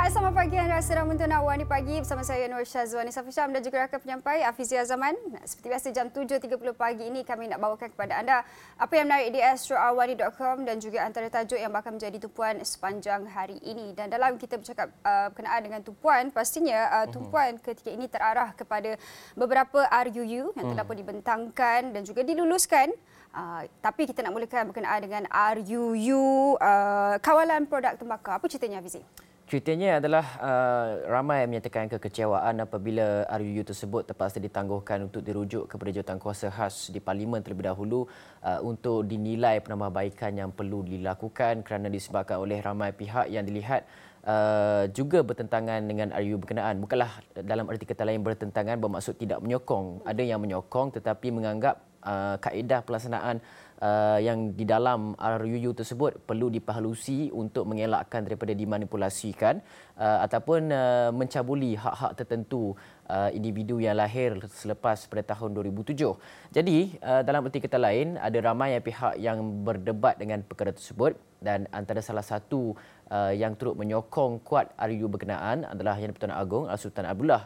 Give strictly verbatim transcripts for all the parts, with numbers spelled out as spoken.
Selamat pagi anda sedang menonton Awani Pagi bersama saya Nur Syazwani Safisham dan juga rakan penyampai Afizia Zaman. Seperti biasa jam tujuh tiga puluh pagi ini kami nak bawakan kepada anda apa yang menarik di astro awani dot com dan juga antara tajuk yang bakal menjadi tumpuan sepanjang hari ini. Dan dalam kita bercakap uh, berkenaan dengan tumpuan, pastinya uh, tumpuan ketika ini terarah kepada beberapa R U U yang telah pun dibentangkan dan juga diluluskan. Uh, tapi kita nak mulakan berkenaan dengan R U U uh, kawalan produk tembakau. Apa ceritanya Hafizi? Ceritanya adalah uh, ramai yang menyatakan kekecewaan apabila R U U tersebut terpaksa ditangguhkan untuk dirujuk kepada jawatankuasa khas di Parlimen terlebih dahulu uh, untuk dinilai penambahbaikan yang perlu dilakukan kerana disebabkan oleh ramai pihak yang dilihat uh, juga bertentangan dengan R U U berkenaan. Bukanlah dalam erti kata lain bertentangan bermaksud tidak menyokong. Ada yang menyokong tetapi menganggap uh, kaedah pelaksanaan Uh, yang di dalam R U U tersebut perlu diperhalusi untuk mengelakkan daripada dimanipulasikan uh, ataupun uh, mencabuli hak-hak tertentu uh, individu yang lahir selepas pada tahun dua ribu tujuh. Jadi uh, dalam erti kata lain ada ramai yang pihak yang berdebat dengan perkara tersebut dan antara salah satu uh, yang turut menyokong kuat R U U berkenaan adalah Yang di-Pertuan Agong Al-Sultan Abdullah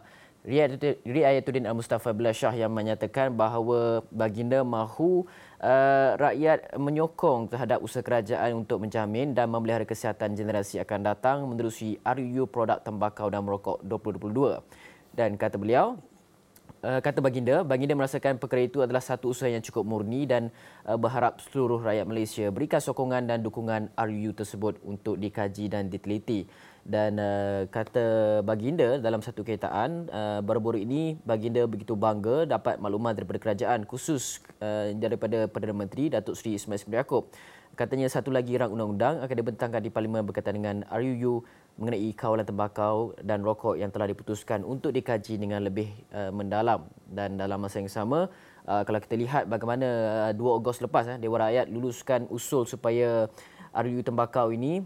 Riayatuddin Al-Mustafa Billah Shah yang menyatakan bahawa baginda mahu uh, rakyat menyokong terhadap usaha kerajaan untuk menjamin dan memelihara kesihatan generasi akan datang menerusi R U U produk tembakau dan merokok dua ribu dua puluh dua. Dan kata beliau, uh, kata baginda, baginda merasakan perkara itu adalah satu usaha yang cukup murni dan uh, berharap seluruh rakyat Malaysia berikan sokongan dan dukungan R U U tersebut untuk dikaji dan diteliti. Dan uh, kata baginda dalam satu kenyataan, uh, baru-baru ini baginda begitu bangga dapat maklumat daripada kerajaan khusus uh, daripada Perdana Menteri Datuk Seri Ismail Sabri Yaakob. Katanya satu lagi rang undang-undang akan dibentangkan di Parlimen berkaitan dengan R U U mengenai kawalan tembakau dan rokok yang telah diputuskan untuk dikaji dengan lebih uh, mendalam. Dan dalam masa yang sama, uh, kalau kita lihat bagaimana uh, dua Ogos lepas uh, Dewan Rakyat luluskan usul supaya R U U tembakau ini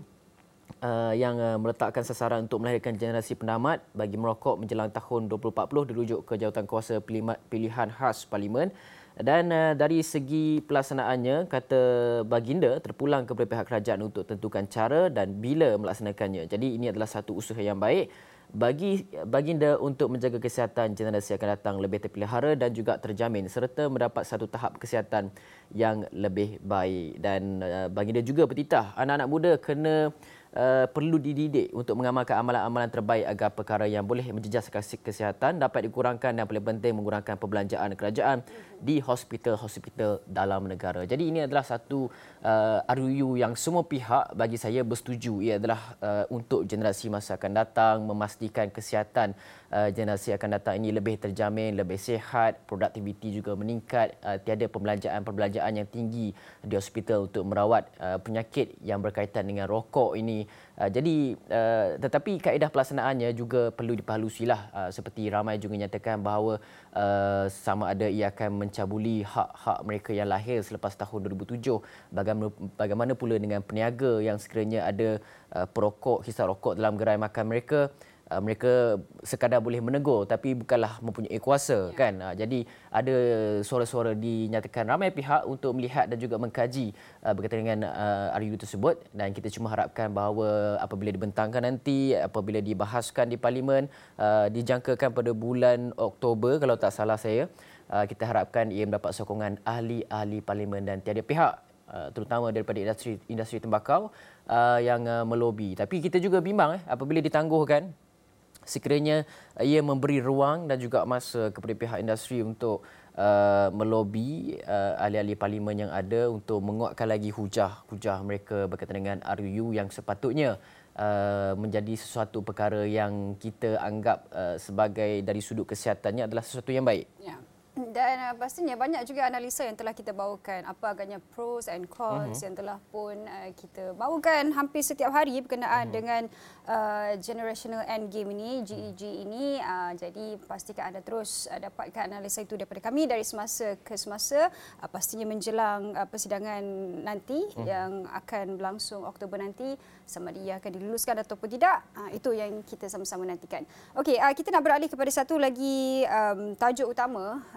Uh, yang uh, meletakkan sasaran untuk melahirkan generasi pendamat bagi merokok menjelang tahun dua ribu empat puluh dirujuk ke Jawatankuasa Pilihan Khas Parlimen. Dan uh, dari segi pelaksanaannya, kata baginda terpulang kepada pihak kerajaan untuk tentukan cara dan bila melaksanakannya. Jadi ini adalah satu usaha yang baik bagi baginda untuk menjaga kesihatan generasi akan datang lebih terpelihara dan juga terjamin serta mendapat satu tahap kesihatan yang lebih baik. Dan uh, baginda juga bertitah anak-anak muda kena Uh, perlu dididik untuk mengamalkan amalan-amalan terbaik agar perkara yang boleh menjejas kesihatan dapat dikurangkan dan paling penting mengurangkan perbelanjaan kerajaan di hospital-hospital dalam negara. Jadi ini adalah satu uh, R U U yang semua pihak bagi saya bersetuju. Ia adalah uh, untuk generasi masa akan datang, memastikan kesihatan uh, generasi akan datang ini lebih terjamin, lebih sihat, produktiviti juga meningkat, uh, tiada perbelanjaan-perbelanjaan yang tinggi di hospital untuk merawat uh, penyakit yang berkaitan dengan rokok ini. Uh, jadi uh, tetapi kaedah pelaksanaannya juga perlu diperhalusilah, uh, seperti ramai juga nyatakan bahawa uh, sama ada ia akan mencabuli hak-hak mereka yang lahir selepas tahun dua ribu tujuh. Bagaimana, bagaimana pula dengan peniaga yang sekiranya ada uh, perokok, hisap rokok dalam gerai makan mereka. Uh, mereka sekadar boleh menegur tapi bukanlah mempunyai kuasa, ya. Kan. Uh, jadi ada suara-suara dinyatakan ramai pihak untuk melihat dan juga mengkaji uh, berkaitan dengan uh, R U U tersebut, dan kita cuma harapkan bahawa apabila dibentangkan nanti, apabila dibahaskan di Parlimen, uh, dijangkakan pada bulan Oktober kalau tak salah saya, uh, kita harapkan ia mendapat sokongan ahli-ahli Parlimen dan tiada pihak uh, terutama daripada industri industri tembakau uh, yang uh, melobi. Tapi kita juga bimbang eh, apabila ditangguhkan, sekiranya ia memberi ruang dan juga masa kepada pihak industri untuk uh, melobi uh, ahli-ahli parlimen yang ada untuk menguatkan lagi hujah-hujah mereka berkaitan dengan R U U yang sepatutnya uh, menjadi sesuatu perkara yang kita anggap uh, sebagai dari sudut kesihatannya adalah sesuatu yang baik. Ya. Dan uh, pastinya banyak juga analisa yang telah kita bawakan, apa agaknya pros and cons uh-huh. yang telah pun uh, kita bawakan hampir setiap hari berkenaan uh-huh. dengan uh, generational endgame ini, G E G ini. Uh, jadi pastikan anda terus uh, dapatkan analisa itu daripada kami dari semasa ke semasa, uh, pastinya menjelang uh, persidangan nanti uh-huh. yang akan berlangsung Oktober nanti, sama dia akan diluluskan ataupun tidak. Uh, itu yang kita sama-sama nantikan. Okey, uh, kita nak beralih kepada satu lagi um, tajuk utama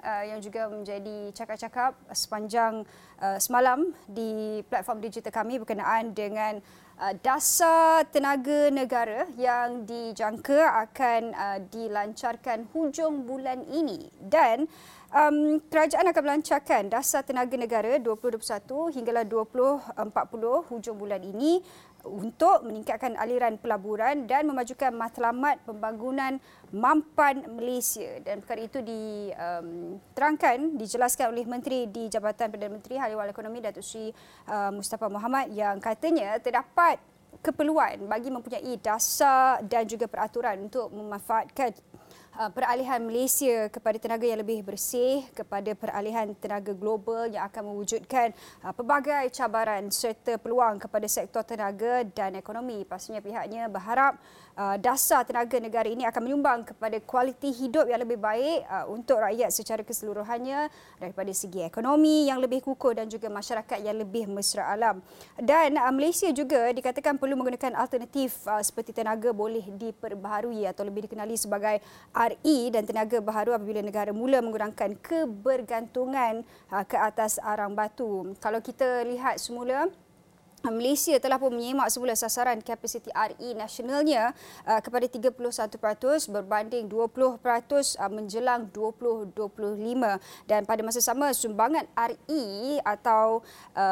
uh, yang juga menjadi cakap-cakap sepanjang uh, semalam di platform digital kami berkenaan dengan uh, dasar tenaga negara yang dijangka akan uh, dilancarkan hujung bulan ini. Dan Um, kerajaan akan melancarkan dasar tenaga negara dua ribu dua puluh satu hinggalah dua ribu empat puluh hujung bulan ini untuk meningkatkan aliran pelaburan dan memajukan matlamat pembangunan mampan Malaysia. Dan perkara itu diterangkan, um, dijelaskan oleh Menteri di Jabatan Perdana Menteri Hal Ehwal Ekonomi Datuk Seri uh, Mustafa Mohamed yang katanya terdapat keperluan bagi mempunyai dasar dan juga peraturan untuk memanfaatkan peralihan Malaysia kepada tenaga yang lebih bersih, kepada peralihan tenaga global yang akan mewujudkan pelbagai cabaran serta peluang kepada sektor tenaga dan ekonomi. Pastinya pihaknya berharap dasar tenaga negara ini akan menyumbang kepada kualiti hidup yang lebih baik untuk rakyat secara keseluruhannya daripada segi ekonomi yang lebih kukuh dan juga masyarakat yang lebih mesra alam. Dan Malaysia juga dikatakan perlu menggunakan alternatif seperti tenaga boleh diperbaharui atau lebih dikenali sebagai R E dan tenaga baharu apabila negara mula mengurangkan kebergantungan ke atas arang batu. Kalau kita lihat semula, Malaysia telah pun menyemak semula sasaran kapasiti R E nasionalnya uh, kepada tiga puluh satu peratus berbanding dua puluh peratus uh, menjelang dua ribu dua puluh lima, dan pada masa sama sumbangan R E atau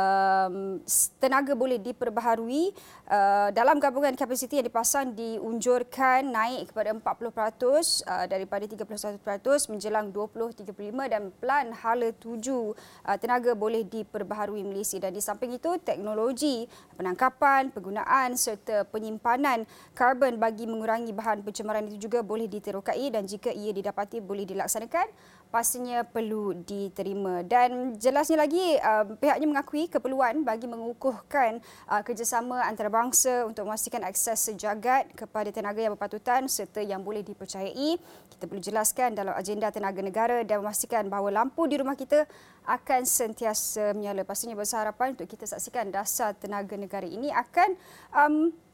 um, tenaga boleh diperbaharui uh, dalam gabungan kapasiti yang dipasang diunjurkan naik kepada empat puluh peratus uh, daripada tiga puluh satu peratus menjelang dua ribu tiga puluh lima, dan pelan hala tuju uh, tenaga boleh diperbaharui Malaysia. Dan di samping itu, teknologi penangkapan, penggunaan serta penyimpanan karbon bagi mengurangi bahan pencemaran itu juga boleh diterokai, dan jika ia didapati boleh dilaksanakan, pastinya perlu diterima. Dan jelasnya lagi, uh, pihaknya mengakui keperluan bagi mengukuhkan uh, kerjasama antarabangsa untuk memastikan akses sejagat kepada tenaga yang berpatutan serta yang boleh dipercayai. Kita perlu jelaskan dalam agenda tenaga negara dan memastikan bahawa lampu di rumah kita akan sentiasa menyala. Pastinya besar harapan untuk kita saksikan dasar tenaga negara ini akan um,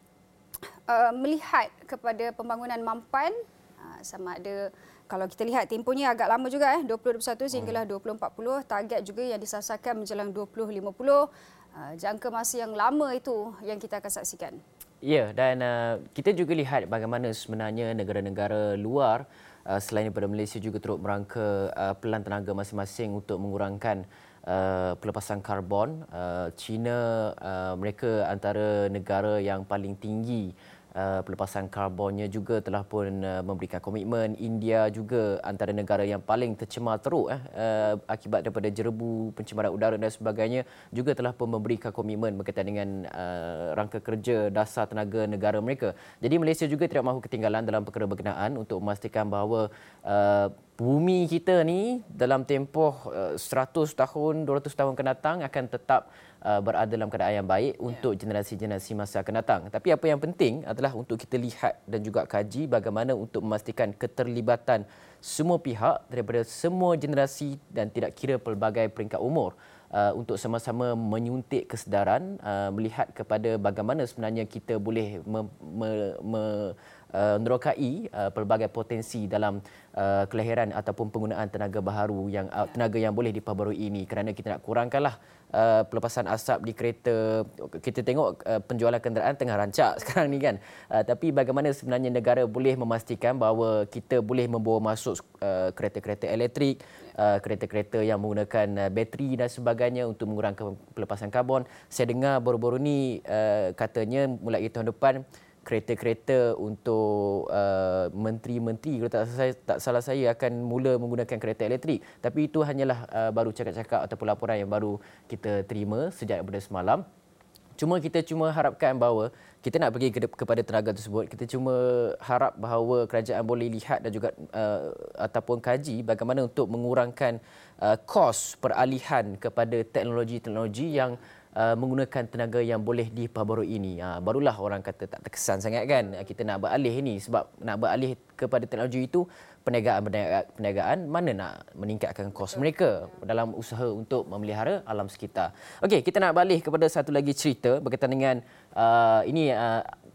uh, melihat kepada pembangunan mampan, uh, sama ada, kalau kita lihat tempohnya agak lama juga, eh, dua ribu dua puluh satu sehinggalah dua ribu empat puluh, target juga yang disasarkan menjelang dua ribu lima puluh. Uh, jangka masa yang lama itu yang kita akan saksikan. Ya, dan uh, kita juga lihat bagaimana sebenarnya negara-negara luar uh, selain daripada Malaysia juga turut merangka uh, pelan tenaga masing-masing untuk mengurangkan uh, pelepasan karbon. Uh, China, uh, mereka antara negara yang paling tinggi Uh, pelepasan karbonnya juga telah pun uh, memberikan komitmen. India juga antara negara yang paling tercemar teruk eh, uh, akibat daripada jerebu, pencemaran udara dan sebagainya, juga telah pun memberikan komitmen berkaitan dengan uh, rangka kerja dasar tenaga negara mereka. Jadi Malaysia juga tidak mahu ketinggalan dalam perkara berkenaan untuk memastikan bahawa uh, bumi kita ni dalam tempoh uh, seratus tahun, dua ratus tahun akan datang akan tetap uh, berada dalam keadaan yang baik untuk generasi-generasi masa akan datang. Tapi apa yang penting adalah untuk kita lihat dan juga kaji bagaimana untuk memastikan keterlibatan semua pihak daripada semua generasi dan tidak kira pelbagai peringkat umur uh, untuk sama-sama menyuntik kesedaran, uh, melihat kepada bagaimana sebenarnya kita boleh me, me, me, Uh, menerokai uh, pelbagai potensi dalam uh, kelahiran ataupun penggunaan tenaga baharu yang uh, tenaga yang boleh diperbarui ini, kerana kita nak kurangkanlah uh, pelepasan asap di kereta. Kita tengok uh, penjualan kenderaan tengah rancak sekarang ni kan, uh, tapi bagaimana sebenarnya negara boleh memastikan bahawa kita boleh membawa masuk uh, kereta-kereta elektrik, uh, kereta-kereta yang menggunakan uh, bateri dan sebagainya untuk mengurangkan pelepasan karbon. Saya dengar baru-baru ni uh, katanya mulai tahun depan kereta-kereta untuk uh, menteri-menteri, kalau tak salah, saya, tak salah saya akan mula menggunakan kereta elektrik. Tapi itu hanyalah uh, baru cakap-cakap ataupun laporan yang baru kita terima sejak pada semalam. Cuma kita cuma harapkan bahawa kita nak pergi ke, kepada tenaga tersebut, kita cuma harap bahawa kerajaan boleh lihat dan juga uh, ataupun kaji bagaimana untuk mengurangkan uh, kos peralihan kepada teknologi-teknologi yang Uh, menggunakan tenaga yang boleh diperbarui ini. Uh, barulah orang kata tak terkesan sangat kan kita nak beralih ini, sebab nak beralih kepada teknologi itu perniagaan-perniagaan mana nak meningkatkan kos mereka dalam usaha untuk memelihara alam sekitar. Okey, kita nak beralih kepada satu lagi cerita berkaitan dengan uh, ini uh,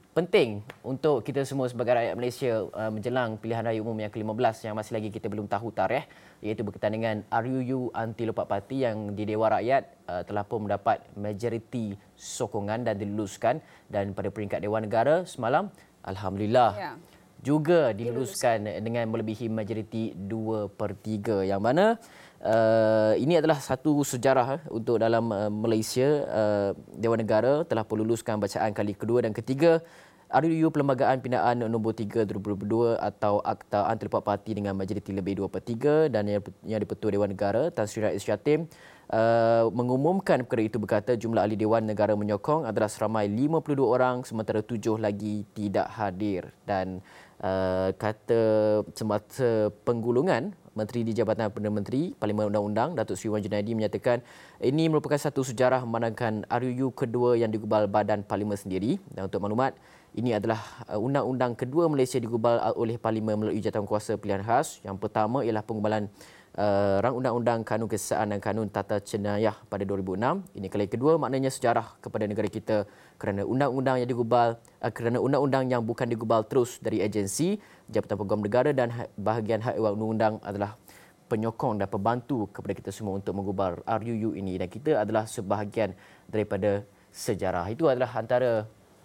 penting untuk kita semua sebagai rakyat Malaysia uh, menjelang pilihan raya umum yang ke lima belas yang masih lagi kita belum tahu tarikh, iaitu berkaitan dengan R U U Anti Lompat Parti yang di Dewan Rakyat uh, telah pun mendapat majoriti sokongan dan diluluskan, dan pada peringkat Dewan Negara semalam alhamdulillah ya. juga diluluskan dengan melebihi majoriti dua per tiga, yang mana uh, ini adalah satu sejarah uh, untuk dalam uh, Malaysia. uh, Dewan Negara telah meluluskan bacaan kali kedua dan ketiga R U U Perlembagaan Pindaan nombor tiga dua ribu dua puluh dua atau Akta Anti Lompat Parti dengan majoriti lebih dua per tiga, dan yang, yang di-Pertua Dewan Negara Tan Sri Rais Syatim uh, mengumumkan perkara itu, berkata jumlah ahli Dewan Negara menyokong adalah seramai lima puluh dua orang sementara tujuh lagi tidak hadir. Dan uh, kata semasa penggulungan, Menteri di Jabatan Perdana Menteri Parlimen Undang-Undang Datuk Seri Wan Junaidi menyatakan ini merupakan satu sejarah memandangkan R U U kedua yang digubal Badan Parlimen sendiri. Dan untuk maklumat, ini adalah undang-undang kedua Malaysia digubal oleh Parlimen melalui jawatankuasa pilihan khas. Yang pertama ialah penggubalan uh, rang undang-undang Kanun Kesesaan dan Kanun Tata Jenayah pada dua ribu enam. Ini kali kedua, maknanya sejarah kepada negara kita kerana undang-undang yang digubal uh, kerana undang-undang yang bukan digubal terus dari agensi, Jabatan Peguam Negara dan bahagian hak ehwal undang-undang adalah penyokong dan pembantu kepada kita semua untuk menggubal R U U ini, dan kita adalah sebahagian daripada sejarah. Itu adalah antara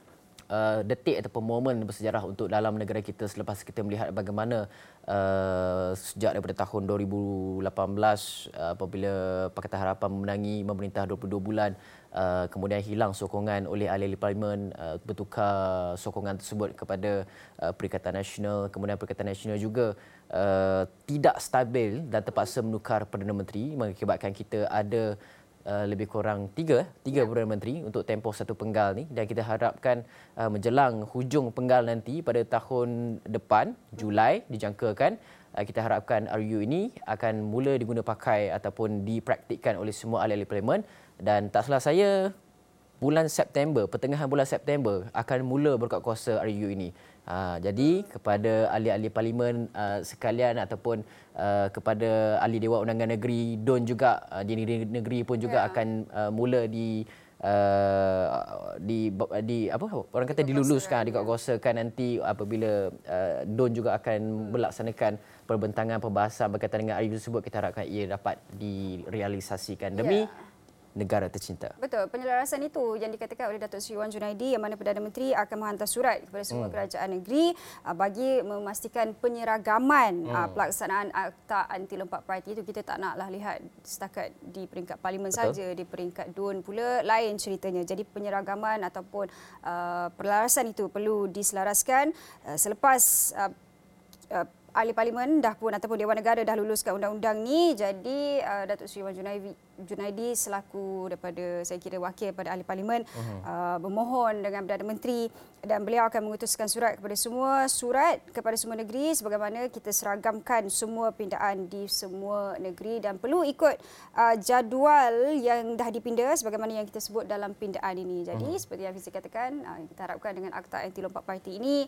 Uh, detik ataupun momen bersejarah untuk dalam negara kita selepas kita melihat bagaimana uh, sejak daripada tahun dua ribu lapan belas uh, apabila Pakatan Harapan memenangi memerintah dua puluh dua bulan, uh, kemudian hilang sokongan oleh ahli-ahli parlimen, uh, bertukar sokongan tersebut kepada uh, Perikatan Nasional, kemudian Perikatan Nasional juga uh, tidak stabil dan terpaksa menukar Perdana Menteri, mengakibatkan kita ada Uh, lebih kurang tiga, tiga ya. Perdana Menteri untuk tempoh satu penggal ni, dan kita harapkan uh, menjelang hujung penggal nanti pada tahun depan, Julai dijangkakan, uh, kita harapkan R U U ini akan mula diguna pakai ataupun dipraktikkan oleh semua ahli-ahli parlimen, dan tak salah saya bulan September, pertengahan bulan September akan mula berkuatkuasa R U U ini. Ha, jadi kepada ahli-ahli parlimen uh, sekalian ataupun uh, kepada ahli Dewan Undangan Negeri D U N juga, uh, di negeri pun juga yeah. akan uh, mula di uh, di di apa orang kata diluluskan, dikuatkuasakan nanti apabila uh, D U N juga akan melaksanakan perbentangan pembahasan berkaitan dengan R U U tersebut. Kita harapkan ia dapat direalisasikan demi yeah. negara tercinta. Betul, penyelarasan itu yang dikatakan oleh Datuk Seri Wan Junaidi, yang mana Perdana Menteri akan menghantar surat kepada semua hmm. kerajaan negeri uh, bagi memastikan penyeragaman hmm. uh, pelaksanaan Akta Anti Lompat Parti itu. Kita tak naklah lihat setakat di peringkat parlimen saja, di peringkat D U N pula lain ceritanya. Jadi penyeragaman ataupun uh, pelarasan itu perlu diselaraskan uh, selepas uh, uh, ahli parlimen dah pun ataupun Dewan Negara dah luluskan undang-undang ni. Jadi uh, Datuk Seri Wan Junaidi, Junaidi selaku daripada saya kira wakil pada ahli parlimen uh-huh. uh, bermohon dengan Perdana Menteri, dan beliau akan mengutuskan surat kepada semua surat kepada semua negeri sebagaimana kita seragamkan semua pindaan di semua negeri, dan perlu ikut uh, jadual yang dah dipinda sebagaimana yang kita sebut dalam pindaan ini. Jadi uh-huh. seperti yang Fizi katakan, uh, kita harapkan dengan Akta Anti Lompat Parti ini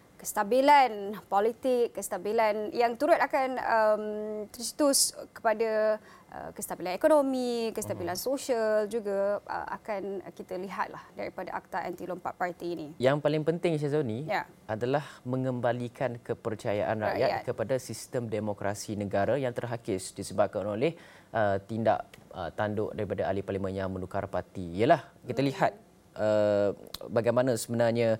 kestabilan politik, kestabilan yang turut akan um, tercetus kepada uh, kestabilan ekonomi, kestabilan uh-huh. sosial juga uh, akan kita lihatlah daripada Akta Anti Lompat Parti ini. Yang paling penting Syazoni ya. adalah mengembalikan kepercayaan rakyat, rakyat kepada sistem demokrasi negara yang terhakis disebabkan oleh uh, tindak uh, tanduk daripada ahli parlimen yang menukar parti. Yalah, kita hmm. lihat Uh, bagaimana sebenarnya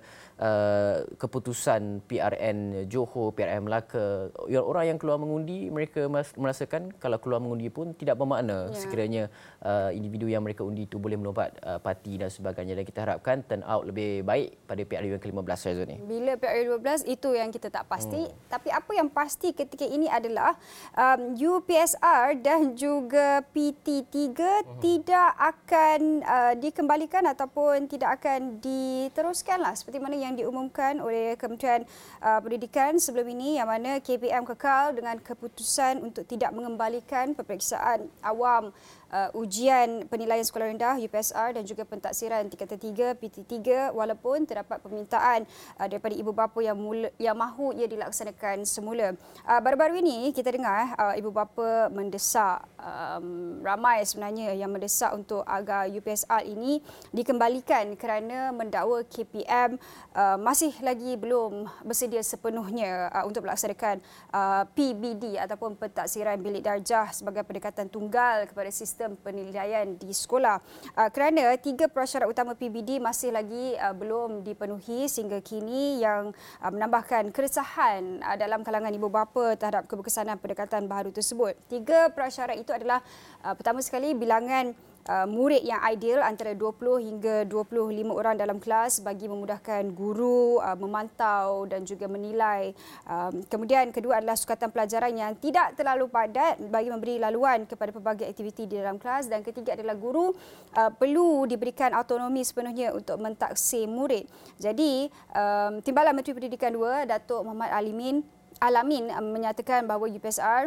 uh, keputusan P R N Johor, P R N Melaka, orang yang keluar mengundi, mereka merasakan kalau keluar mengundi pun tidak bermakna yeah. sekiranya uh, individu yang mereka undi itu boleh melompat uh, parti dan sebagainya. Dan kita harapkan turn out lebih baik pada P R U yang ke lima belas hari ini. Bila P R U dua belas itu yang kita tak pasti, hmm. tapi apa yang pasti ketika ini adalah um, U P S R dan juga P T tiga hmm. tidak akan uh, dikembalikan ataupun tidak akan diteruskanlah seperti mana yang diumumkan oleh Kementerian uh, Pendidikan sebelum ini, yang mana K P M kekal dengan keputusan untuk tidak mengembalikan peperiksaan awam uh, ujian penilaian sekolah rendah U P S R dan juga pentaksiran tingkatan tiga P T tiga walaupun terdapat permintaan uh, daripada ibu bapa yang mula, yang mahu ia dilaksanakan semula. Uh, baru-baru ini kita dengar uh, ibu bapa mendesak, um, ramai sebenarnya yang mendesak untuk agar U P S R ini dikembalikan kerana mendakwa K P M uh, masih lagi belum bersedia sepenuhnya uh, untuk melaksanakan uh, P B D ataupun pentaksiran bilik darjah sebagai pendekatan tunggal kepada sistem penilaian di sekolah. Uh, kerana tiga prasyarat utama P B D masih lagi uh, belum dipenuhi sehingga kini yang uh, menambahkan keresahan uh, dalam kalangan ibu bapa terhadap keberkesanan pendekatan baharu tersebut. Tiga prasyarat itu adalah uh, pertama sekali bilangan Uh, murid yang ideal antara dua puluh hingga dua puluh lima orang dalam kelas bagi memudahkan guru uh, memantau dan juga menilai. Um, kemudian kedua adalah sukatan pelajaran yang tidak terlalu padat bagi memberi laluan kepada pelbagai aktiviti di dalam kelas, dan ketiga adalah guru uh, perlu diberikan autonomi sepenuhnya untuk mentaksir murid. Jadi um, Timbalan Menteri Pendidikan dua Datuk Muhammad Alimin Alamin um, menyatakan bahawa U P S R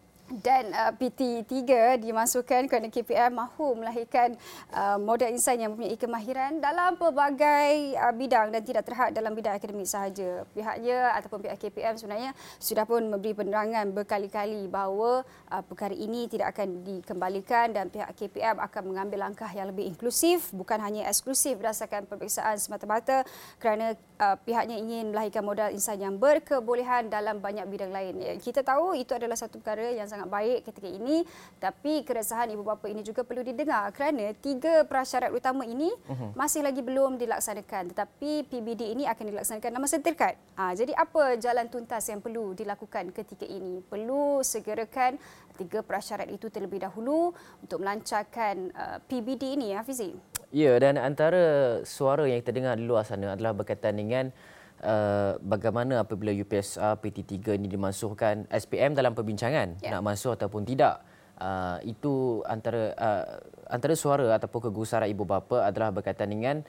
dan uh, P T tiga dimasukkan kerana K P M mahu melahirkan uh, model insan yang mempunyai kemahiran dalam pelbagai uh, bidang dan tidak terhad dalam bidang akademik sahaja. Pihaknya ataupun pihak K P M sebenarnya sudah pun memberi penerangan berkali-kali bahawa uh, perkara ini tidak akan dikembalikan dan pihak K P M akan mengambil langkah yang lebih inklusif, bukan hanya eksklusif berdasarkan peperiksaan semata-mata, kerana uh, pihaknya ingin melahirkan modal insan yang berkebolehan dalam banyak bidang lain. Ya, kita tahu itu adalah satu perkara yang sangat sangat baik ketika ini, tapi keresahan ibu bapa ini juga perlu didengar kerana tiga prasyarat utama ini uh-huh. masih lagi belum dilaksanakan, tetapi P B D ini akan dilaksanakan dalam masa terdekat. Ha, jadi apa jalan tuntas yang perlu dilakukan ketika ini? Perlu segerakan tiga prasyarat itu terlebih dahulu untuk melancarkan uh, P B D ini, Hafizi. Ya, dan antara suara yang kita dengar di luar sana adalah berkaitan dengan Uh, bagaimana apabila U P S R P T tiga ini dimasukkan, S P M dalam perbincangan yeah. nak masuk ataupun tidak. Uh, itu antara uh, antara suara ataupun kegusaran ibu bapa adalah berkaitan dengan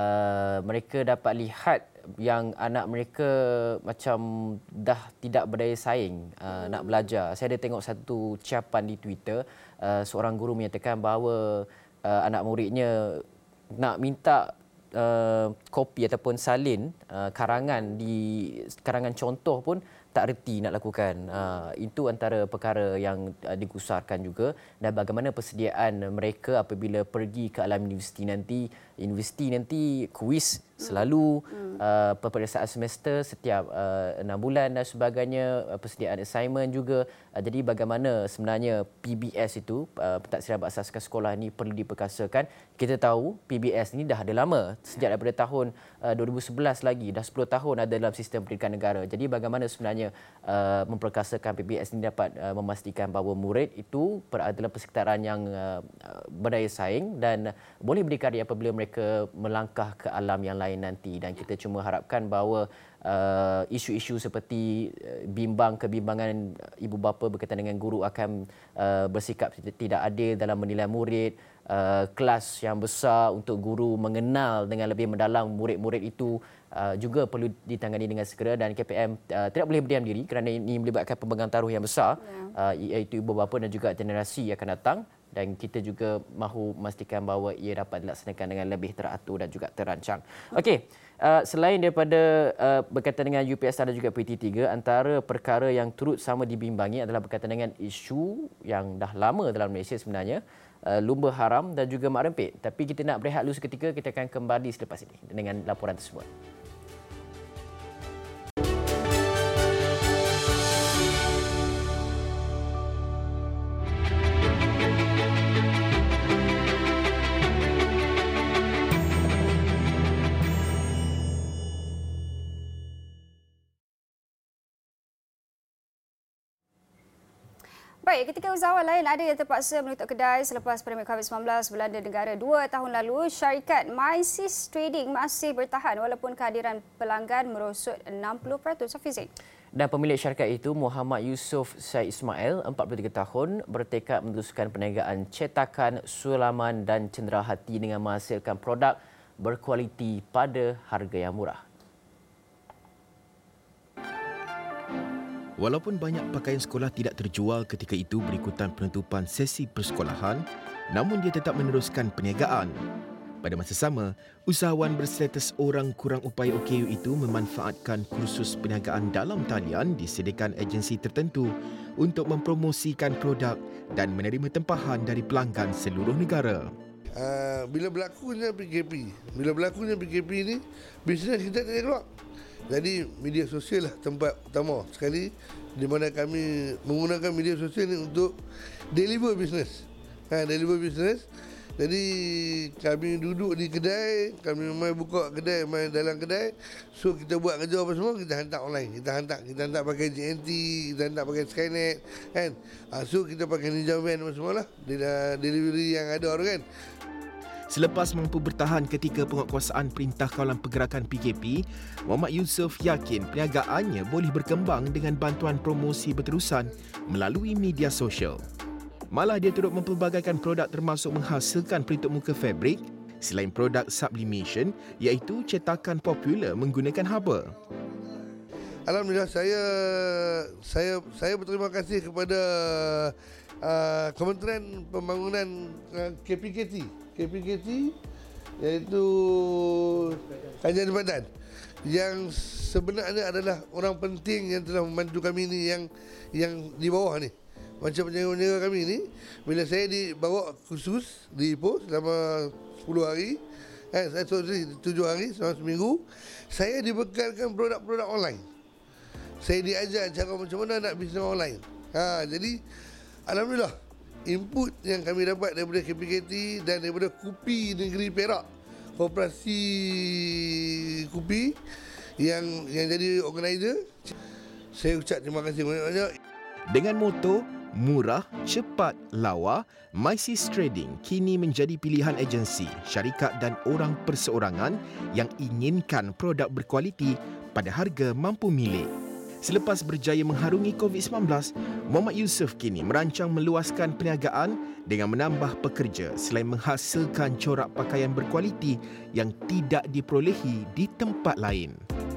uh, mereka dapat lihat yang anak mereka macam dah tidak berdaya saing uh, hmm. nak belajar. Saya ada tengok satu ucapan di Twitter, uh, seorang guru menyatakan bahawa uh, anak muridnya nak minta Uh, kopi ataupun salin uh, karangan di karangan contoh pun tak reti nak lakukan. Uh, itu antara perkara yang uh, digusarkan juga, dan bagaimana persediaan mereka apabila pergi ke alam universiti nanti. Universiti nanti kuis selalu, uh, peperiksaan semester setiap uh, enam bulan dan sebagainya, uh, persediaan assignment juga. Uh, jadi bagaimana sebenarnya P B S itu, uh, Pentaksiran Berasaskan Sekolah ini perlu diperkasakan. Kita tahu P B S ini dah ada lama, sejak daripada tahun uh, dua ribu sebelas lagi, dah sepuluh tahun ada dalam sistem pendidikan negara. Jadi bagaimana sebenarnya uh, memperkasakan P B S ini dapat uh, memastikan bahawa murid itu berada dalam persekitaran yang uh, berdaya saing dan boleh berdikari apabila mereka mereka melangkah ke alam yang lain nanti. Dan kita cuma harapkan bahawa uh, isu-isu seperti uh, bimbang kebimbangan ibu bapa berkaitan dengan guru akan uh, bersikap tidak adil dalam menilai murid, uh, kelas yang besar untuk guru mengenal dengan lebih mendalam murid-murid itu uh, juga perlu ditangani dengan segera, dan K P M uh, tidak boleh berdiam diri kerana ini melibatkan pemegang taruh yang besar, uh, iaitu ibu bapa dan juga generasi yang akan datang. Dan kita juga mahu memastikan bahawa ia dapat dilaksanakan dengan lebih teratur dan juga terancang. Okey, uh, selain daripada uh, berkaitan dengan U P S R dan juga P T tiga, antara perkara yang turut sama dibimbangi adalah berkaitan dengan isu yang dah lama dalam Malaysia sebenarnya, uh, lumba haram dan juga mak rempit. Tapi kita nak berehat dulu seketika, kita akan kembali selepas ini dengan laporan tersebut. Baik, ketika usahawan lain ada yang terpaksa menutup kedai selepas pandemik covid sembilan belas melanda negara dua tahun lalu, syarikat MySys Trading masih bertahan walaupun kehadiran pelanggan merosot enam puluh peratus. Hafiz. Dan pemilik syarikat itu, Muhammad Yusof Syed Ismail, empat puluh tiga tahun, bertekad meneruskan perniagaan cetakan, sulaman dan cenderahati dengan menghasilkan produk berkualiti pada harga yang murah. Walaupun banyak pakaian sekolah tidak terjual ketika itu berikutan penutupan sesi persekolahan, namun dia tetap meneruskan perniagaan. Pada masa sama, usahawan berstatus orang kurang upaya O K U itu memanfaatkan kursus perniagaan dalam talian disediakan agensi tertentu untuk mempromosikan produk dan menerima tempahan dari pelanggan seluruh negara. Uh, bila berlakunya P K P, bila berlakunya P K P ni, bisnes kita tak keluar. Jadi media sosial lah tempat utama sekali di mana kami menggunakan media sosial ni untuk deliver bisnes. Ha, deliver bisnes. Jadi kami duduk di kedai, kami main buka kedai, main dalam kedai. So kita buat kerja apa semua, kita hantar online. Kita hantar, kita hantar pakai J N T, kita hantar pakai Skynet, kan. Ha, so kita pakai Ninja Van apa semua lah. Delivery yang ada tu kan. Selepas mampu bertahan ketika penguatkuasaan Perintah Kawalan Pergerakan P K P, Muhammad Yusof yakin perniagaannya boleh berkembang dengan bantuan promosi berterusan melalui media sosial. Malah dia turut mempelbagaikan produk termasuk menghasilkan perintuk muka fabrik selain produk sublimation iaitu cetakan popular menggunakan haba. Alhamdulillah saya saya saya berterima kasih kepada uh, Kementerian Pembangunan uh, K P K T K P K T iaitu Kajian Badan yang sebenarnya adalah orang penting yang telah membantu kami ni yang yang di bawah ni. Macam penjaga-penjaga kami ni, bila saya dibawa khusus di Ipoh selama sepuluh hari, eh, saya sorry, tujuh hari selama seminggu, saya dibekalkan produk-produk online. Saya diajar cara macam mana nak bisnes online. Ha, jadi, alhamdulillah, input yang kami dapat daripada K P K T dan daripada Kupi Negeri Perak, Koperasi Kupi yang yang jadi organizer, saya ucap terima kasih banyak-banyak. Dengan moto murah, cepat, lawa, MySys Trading kini menjadi pilihan agensi, syarikat dan orang perseorangan yang inginkan produk berkualiti pada harga mampu milik. Selepas berjaya mengharungi covid sembilan belas, Muhammad Yusof kini merancang meluaskan perniagaan dengan menambah pekerja selain menghasilkan corak pakaian berkualiti yang tidak diperolehi di tempat lain.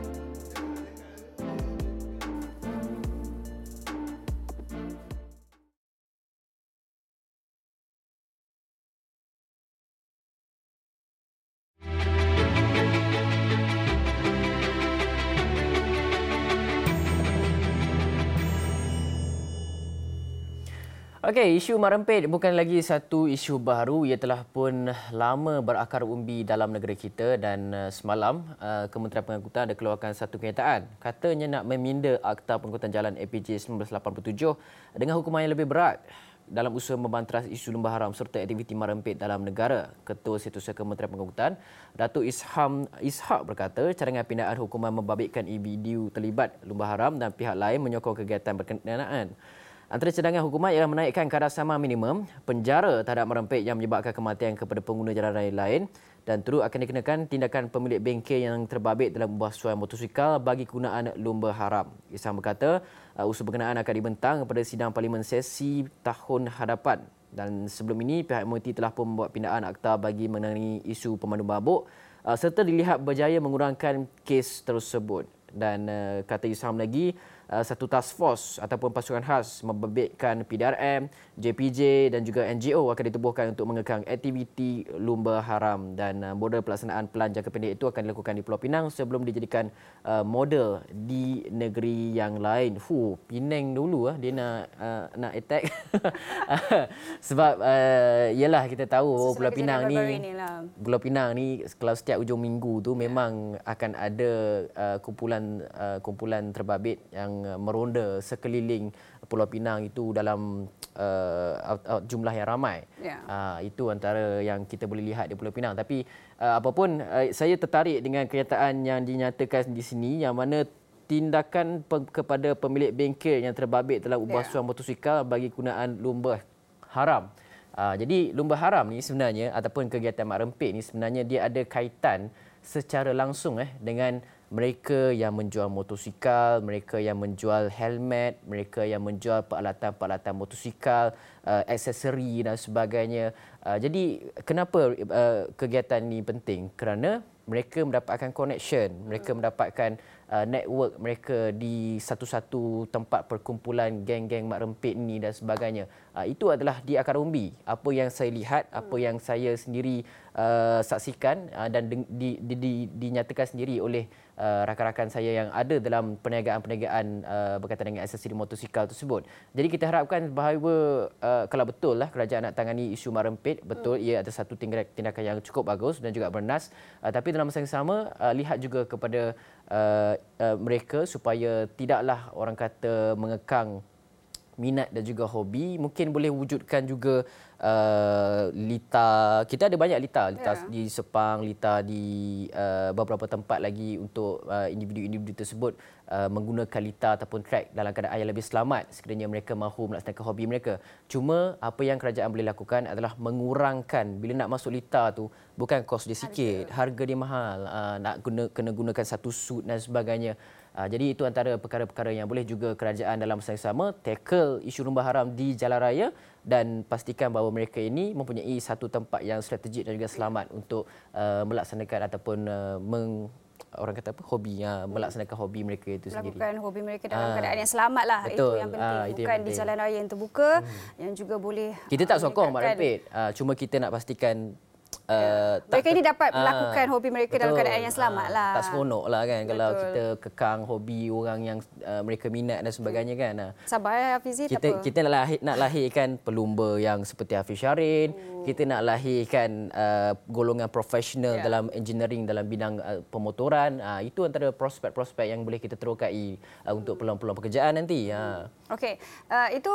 Okey, isu mak rempit bukan lagi satu isu baru. Ia telah pun lama berakar umbi dalam negara kita dan uh, semalam uh, Kementerian Pengangkutan ada keluarkan satu kenyataan. Katanya nak meminda Akta Pengangkutan Jalan A P J seribu sembilan ratus lapan puluh tujuh dengan hukuman yang lebih berat dalam usaha membanteras isu lumba haram serta aktiviti mak rempit dalam negara. Ketua Setiausaha Kementerian Pengangkutan, Datuk Isham Ishak berkata cadangan pindaan hukuman membabitkan individu terlibat lumba haram dan pihak lain menyokong kegiatan berkenaan. Antara cadangan hukuman ialah menaikkan kadar sama minimum, penjara terhadap merempit yang menyebabkan kematian kepada pengguna jalan raya lain dan turut akan dikenakan tindakan pemilik bengkel yang terbabit dalam pembasuhan motosikal bagi kegunaan lumba haram. Isham berkata usul berkenaan akan dibentang kepada sidang parlimen sesi tahun hadapan dan sebelum ini pihak M O T telah pun membuat pindaan akta bagi menangani isu pemandu mabuk serta dilihat berjaya mengurangkan kes tersebut. Dan uh, kata Isham lagi, uh, satu task force ataupun pasukan khas membabitkan P D R M, J P J dan juga N G O akan ditubuhkan untuk mengekang aktiviti lumba haram dan uh, model pelaksanaan pelan jangka pendek itu akan dilakukan di Pulau Pinang sebelum dijadikan uh, model di negeri yang lain. Fuh, Penang dulu ah dia nak uh, nak attack. Sebab uh, yalah kita tahu so, Pulau Pinang ni Pulau Pinang ni kalau setiap hujung minggu tu yeah. memang akan ada uh, kumpulan uh, kumpulan terbabit yang meronda sekeliling Pulau Pinang itu dalam uh, out, out, jumlah yang ramai. Yeah. Uh, itu antara yang kita boleh lihat di Pulau Pinang. Tapi uh, apapun, uh, saya tertarik dengan kenyataan yang dinyatakan di sini yang mana tindakan pe- kepada pemilik bengkel yang terbabit dalam pembasuhan yeah. motosikal bagi gunaan lumba haram. Uh, jadi lumba haram ni sebenarnya ataupun kegiatan mak rempit ni sebenarnya dia ada kaitan secara langsung eh dengan mereka yang menjual motosikal, mereka yang menjual helmet, mereka yang menjual peralatan-peralatan motosikal, uh, aksesori dan sebagainya. Uh, jadi kenapa uh, kegiatan ini penting? Kerana mereka mendapatkan connection, mereka mendapatkan uh, network mereka di satu-satu tempat perkumpulan geng-geng mak rempit ni dan sebagainya. Uh, itu adalah di akar umbi. Apa yang saya lihat, apa yang saya sendiri uh, saksikan uh, dan di, di, di, di, dinyatakan sendiri oleh uh, rakan-rakan saya yang ada dalam perniagaan-perniagaan uh, berkaitan dengan aksesori motosikal tersebut. Jadi kita harapkan bahawa uh, kalau betul lah kerajaan nak tangani isu mak rempit, betul hmm. ia ada satu tindakan yang cukup bagus dan juga bernas. Uh, tapi dalam masa yang sama, uh, lihat juga kepada uh, uh, mereka supaya tidaklah orang kata mengekang minat dan juga hobi. Mungkin boleh wujudkan juga uh, lita. Kita ada banyak lita, lita yeah. di Sepang, lita di uh, beberapa tempat lagi untuk uh, individu-individu tersebut uh, menggunakan lita ataupun track dalam keadaan yang lebih selamat sekiranya mereka mahu melaksanakan hobi mereka. Cuma apa yang kerajaan boleh lakukan adalah mengurangkan bila nak masuk lita tu, bukan kos dia sikit, harga, harga dia mahal, uh, nak guna, kena gunakan satu suit dan sebagainya. Uh, jadi itu antara perkara-perkara yang boleh juga kerajaan dalam masa yang sama tackle isu rumah haram di jalan raya dan pastikan bahawa mereka ini mempunyai satu tempat yang strategik dan juga selamat untuk uh, melaksanakan ataupun uh, meng orang kata apa hobi uh, melaksanakan hobi mereka itu sendiri. Melakukan hobi mereka dalam keadaan yang selamat lah. Betul. Itu yang penting. Uh, itu Bukan yang di jalan raya yang terbuka hmm. yang juga boleh kita tak sokong mak rempit. Uh, cuma kita nak pastikan Uh, mereka tak, ini dapat uh, melakukan hobi mereka betul, dalam keadaan yang selamat uh, lah. Tak seronok lah kan betul. Kalau kita kekang hobi orang yang uh, mereka minat dan sebagainya kan. Uh. Sabar ya Hafizi, kita, tak apa. Kita nak, lahir, nak lahirkan pelumba yang seperti Hafiz Syarin. Oh. Kita nak lahirkan uh, golongan profesional yeah. dalam engineering, dalam bidang uh, pemotoran. Uh, itu antara prospek-prospek yang boleh kita terokai uh, untuk peluang-peluang pekerjaan nanti. Uh. Okey, uh, itu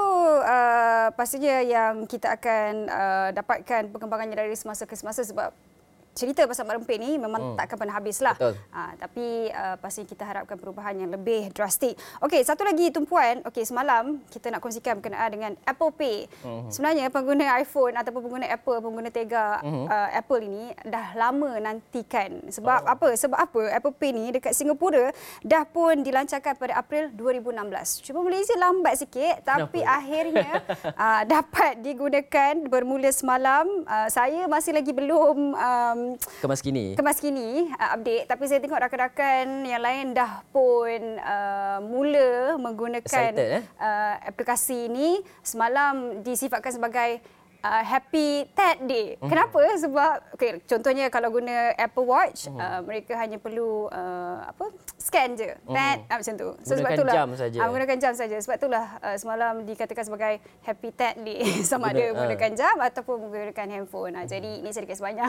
uh, pastinya yang kita akan uh, dapatkan perkembangannya dari semasa ke semasa sebab cerita pasal mak rempit ni memang hmm. tak akan pernah habislah. Ha, tapi uh, pasti kita harapkan perubahan yang lebih drastik. Okey, satu lagi tumpuan. Okey, semalam kita nak kongsikan berkenaan dengan Apple Pay. Hmm. Sebenarnya pengguna iPhone ataupun pengguna Apple, pengguna Tega hmm. uh, Apple ini dah lama nantikan. Sebab oh. apa? Sebab apa? Apple Pay ni dekat Singapura dah pun dilancarkan pada April dua ribu enam belas. Cuma Malaysia lambat sikit tapi Kenapa? akhirnya uh, dapat digunakan bermula semalam. Uh, saya masih lagi belum um, kemas kini kemas kini uh, update, tapi saya tengok rakan-rakan yang lain dah pun uh, mula menggunakan Excited, eh? uh, aplikasi ini. Semalam disifatkan sebagai Uh, Happy Tat Day. Uh-huh. Kenapa? Sebab okay, contohnya kalau guna Apple Watch, uh-huh. uh, mereka hanya perlu uh, apa scan je, uh-huh. tat uh, macam tu. So, gunakan sebab itulah, jam saja. Uh, menggunakan jam saja. Sebab itulah uh, semalam dikatakan sebagai Happy Tat Day. Sama Guna, ada menggunakan uh. jam ataupun menggunakan handphone. Uh, jadi ini sedikit sebanyak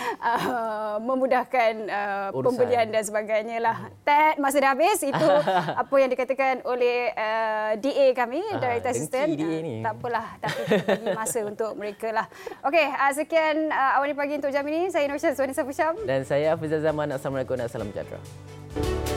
uh, memudahkan uh, pembelian dan sebagainya lah. Uh-huh. Tat masa dah habis itu apa yang dikatakan oleh uh, D A kami, uh, Director Assistant. Uh, tak apalah, tapi kita bagi masa untuk mereka lah. Okey, uh, sekian uh, Awani Pagi untuk jam ini. Saya Nur Syazwani Safisham. Dan saya Hafiz Zaman. Assalamualaikum dan salam sejahtera.